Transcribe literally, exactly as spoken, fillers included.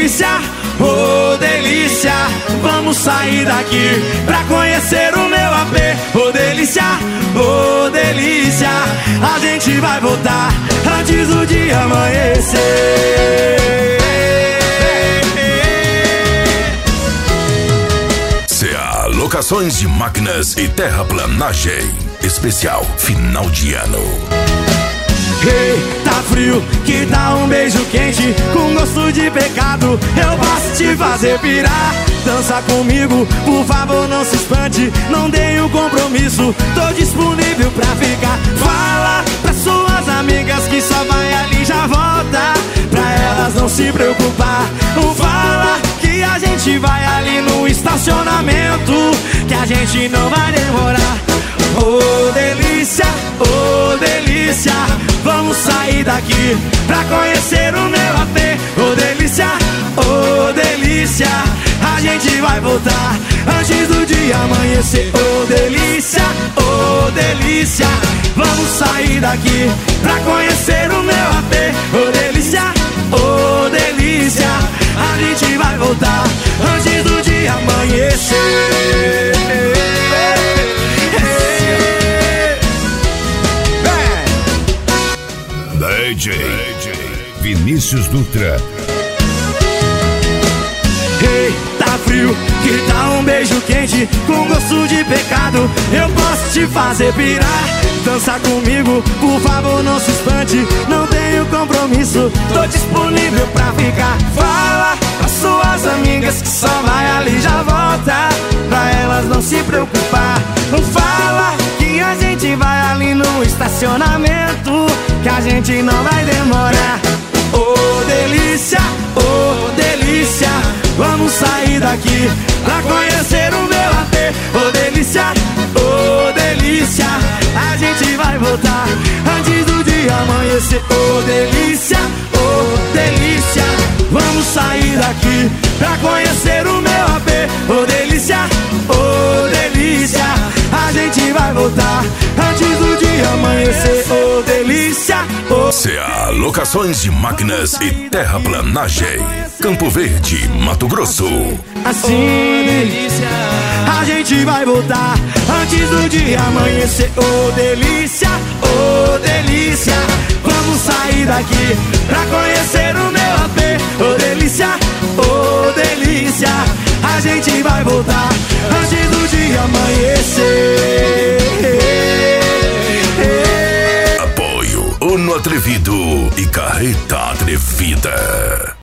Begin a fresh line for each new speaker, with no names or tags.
delícia, ô delícia. Vamos sair daqui pra conhecer o meu A P. Ô delícia, ô delícia. A gente vai voltar antes do dia amanhecer.
C A Locações de Máquinas e Terraplanagem. Especial final de ano.
Ei, tá frio, que dá um beijo quente com gosto de pecado. Eu posso te fazer pirar. Dança comigo, por favor não se espante. Não dei o compromisso, tô disponível pra ficar. Fala pras suas amigas que só vai ali e já volta, pra elas não se preocupar. Fala que a gente vai ali no estacionamento, que a gente não vai demorar. Ô delícia, ô delícia. Vamos sair daqui pra conhecer o meu A P. Ô delícia, ô delícia. A gente vai voltar antes do dia amanhecer. Ô delícia, ô delícia. Vamos sair daqui pra conhecer o meu A P. Ô delícia, ô delícia. A gente vai voltar antes do dia amanhecer.
D J Vinícius Dutra.
Ei, tá frio, que tá um beijo quente com gosto de pecado. Eu posso te fazer pirar. Dança comigo, por favor não se espante. Não tenho compromisso, tô disponível pra ficar. Fala pras suas amigas que só vai ali e já volta, pra elas não se preocupar. Fala que a gente vai ali no estacionamento, que a gente não vai demorar. Ô delícia, ô delícia. Vamos sair daqui pra conhecer o meu A P. Ô delícia, ô delícia. A gente vai voltar antes do dia amanhecer. Ô delícia, ô delícia. Vamos sair daqui pra conhecer o meu A P. Ô delícia, ô delícia. A gente vai voltar antes do dia amanhecer. Ô delícia, ô
C A Locações de Máquinas e Terraplanagem. Campo Verde, Mato Grosso.
assim, a gente vai voltar antes do dia amanhecer. Ô delícia, ô delícia. Vamos sair daqui pra conhecer o meu A P. Ô delícia, ô delícia. A gente vai voltar antes do dia amanhecer.
Apoio Uno Atrevido e Carreta Atrevida.